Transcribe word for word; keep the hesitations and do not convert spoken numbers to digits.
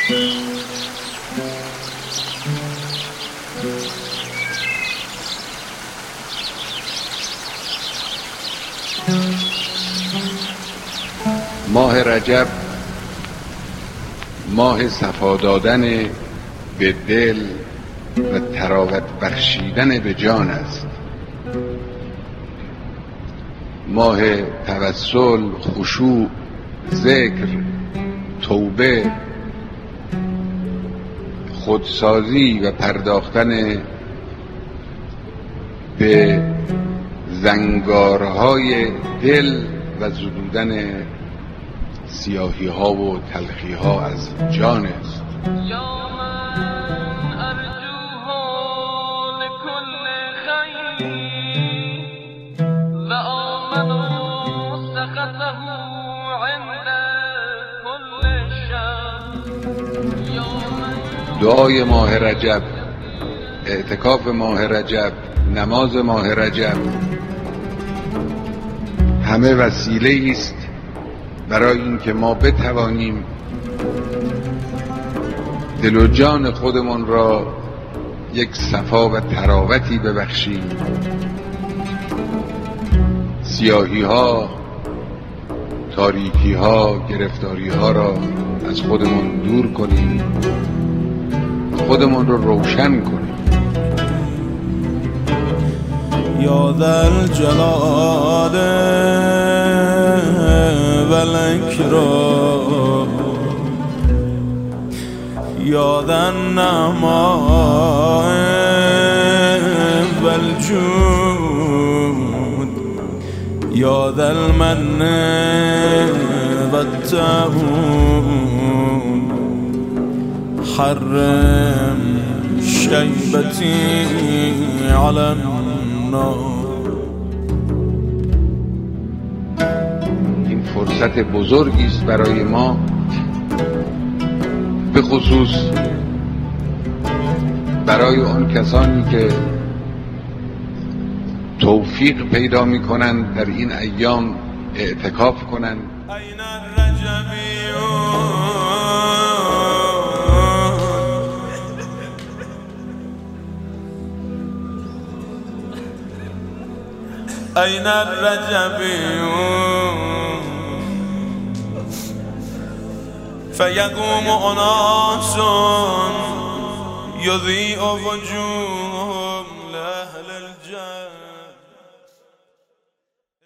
ماه رجب ماه صفا دادن به دل و تراوت بخشیدن به جان است. ماه توسل، خشوع، ذکر، توبه، خودسازی و پرداختن به زنگارهای دل و زدودن سیاهی ها و تلخی ها از جان است. دعای ماه رجب، اعتکاف ماه رجب، نماز ماه رجب همه وسیله است برای اینکه ما بتوانیم دل و جان خودمان را یک صفا و تراوتی ببخشیم، سیاهی ها، تاریکی ها، گرفتاری ها را از خودمان دور کنیم، خودمان را روشن کنیم. یا ذا الجلال و الاکرام یا ذا النعماء و الجود یا ذا المن و التعون حرم شیبتی علی النار. این فرصت بزرگی است برای ما، به خصوص برای آن کسانی که توفیق پیدا می کنند در این ایام اعتکاف کنند. أين الرجبيون فيقوم أناس يضيء وجود